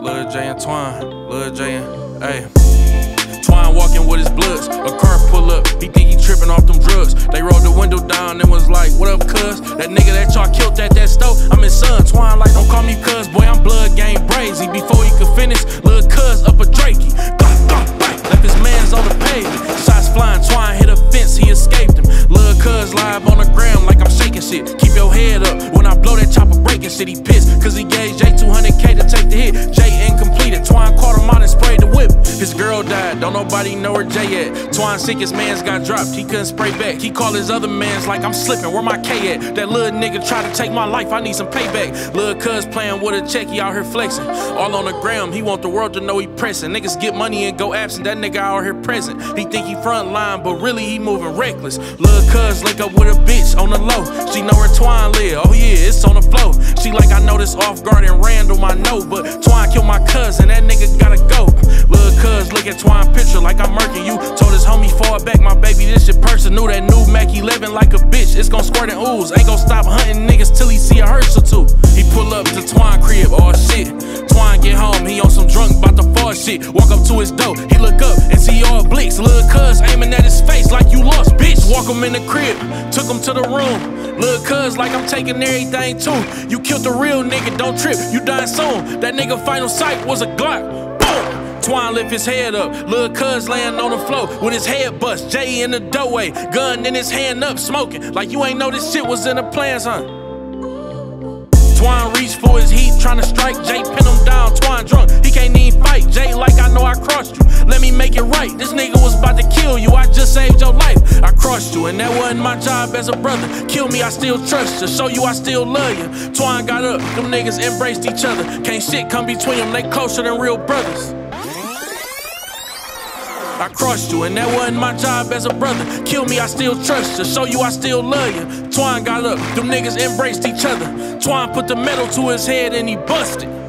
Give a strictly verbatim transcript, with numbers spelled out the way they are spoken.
Lil J and Twine, Lil J and, ayy. Twine walking with his bloods, a car pull up, he think he tripping off them drugs. They rolled the window down and was like, what up, cuz? That nigga that y'all killed at that stove, I'm his son. Twine like, don't call me cuz, boy, I'm blood game brazy. Before he could finish, lil' cuz up a Drakey. Glock, glock, bite, left his mans on the pavement. Shots flying, Twine hit a fence, he escaped him. Lil' cuz live on the gram like I'm shaking shit. Keep your head up, when I blow that chopper breaking shit, he pissed. Cause he gave Jay two hundred K to take the hit. Jay incompleted, Twine caught him out and sprayed the whip. His girl died, don't nobody know where Jay at. Twine sick, his mans got dropped, he couldn't spray back. He called his other mans like, I'm slipping, where my K at? That little nigga tried to take my life, I need some payback. Lil' cuz playing with a check, he out here flexing. All on the gram, he want the world to know he pressing. Niggas get money and go absent, that nigga out here present. He think he front line, but really he moving reckless. Lil' cuz link up with a bitch on the low. She know where Twine live, oh yeah, it's on the flow. She like, I know this off guard and Randall, I know, but Twine killed my cousin, that nigga gotta go. Lil' cuz look at Twine picture like I'm murking you. Told his homie fall back, my baby, this shit personal. That new Mac eleven like a bitch, it's gon' squirt and ooze. Ain't gon' stop hunting niggas till he see a hearse or two. He pull up to Twine crib, oh shit. Twine get home, he on some drunk, bout to fall shit. Walk up to his door, he look up and see all blicks. Lil' cuz aiming at his face like you lost, bitch. Walk him in the crib, took him to the room. Lil' cuz like I'm taking everything too. You killed the real nigga, don't trip, you dying soon. That nigga final sight was a Glock. Twine lift his head up, lil' cuz laying on the floor with his head bust. Jay in the doorway, gun in his hand up, smoking like you ain't know this shit was in the plans, huh? Twine reach for his heat, tryna strike. Jay pin him down, Twine drunk, he can't even fight. Jay like, I know I crossed you, let me make it right. This nigga was about to kill you, I just saved your life. I crossed you and that wasn't my job as a brother. Kill me, I still trust you, show you I still love you. Twine got up, them niggas embraced each other. Can't shit come between them, they closer than real brothers. I crossed you and that wasn't my job as a brother. Kill me, I still trust you, show you I still love you. Twine got up, them niggas embraced each other. Twine put the metal to his head and he busted.